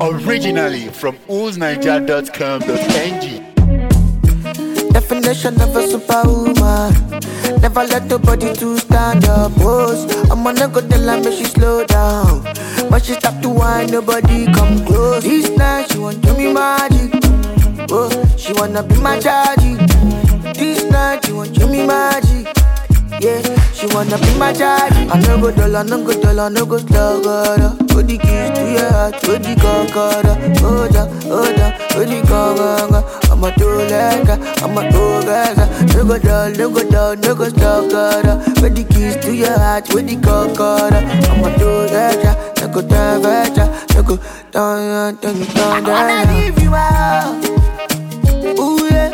Originally from oolsniger.com.ng. Definition of a superwoman. Never let nobody to stand up. Pose. I'm gonna go tell her make she slow down. But she stop to whine, nobody come close. This night she want to me magic. Oh, she wanna be my chargy. This night she want to me magic. Yeah, she wanna be my chargy. I no go dull, I no go dull, I no go slow, God. Put the keys to your heart, put the concorda. Hold on, put the concorda. I'm a two-legger, I'm a two-legger. No go dull, no go dull, no go slow, God. Put the keys to your heart, put the concorda. I'm a two-legger, no go down, no go down, down. I wanna leave you out. Ooh yeah.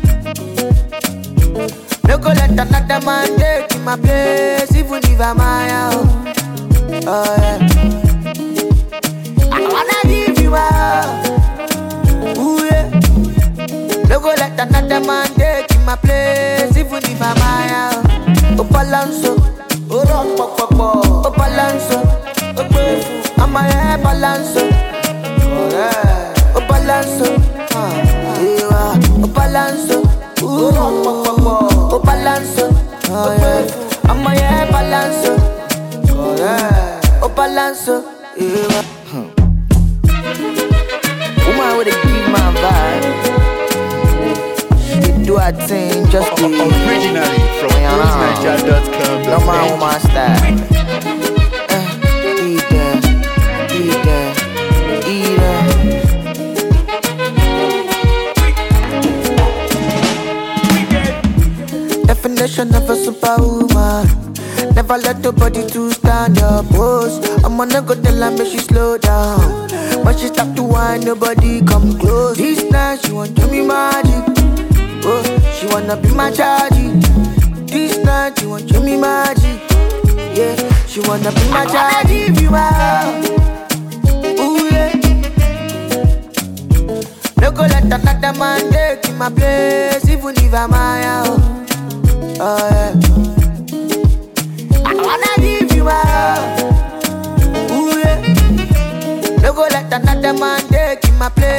No go let another man take in my place, even if I'm my own. Oh yeah. I wanna give you out. Ooh yeah. No go let another man take in my place, even if I'm my own. Oh balanso, oh rock pop pop pop. Oh balanso, oh baby, I'm my hair balanso. Oh yeah. Oh balanso, yeah. Oh balanso, oh rock pop pop pop. Oh balanso, oh yeah. I'm a yeah balanso, oh yeah. Oh balanso, yeah. Woman with a give my vibe. She do her thing just to Originally from oolsniger.com.ng. no man woman style. Eat that, eat that, eat that. Definition of a superwoman. Never let nobody to stand up. Pose. I'm gonna go tell her make she slow down. But she stop to whine, nobody come close. This night she want to me magic. Oh, she wanna be my chargy. This night she want to me magic. Yeah, she wanna be my chargy. Give you out. Ooh yeah. No go let another man take in my place, even if I'm my own. Oh yeah. I wanna give you out. Ooh yeah. No go let another man take in my place.